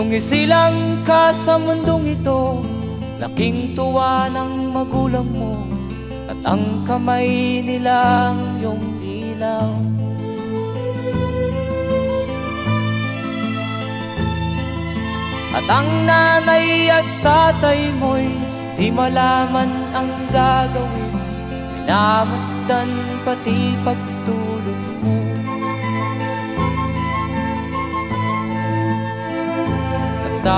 Nung isilang ka sa mundong ito, laking tuwa ng magulang mo, at ang kamay nilang iyong ilaw. At ang nanay at tatay mo'y di malaman ang gagawin, minamasdan pati pagtulog.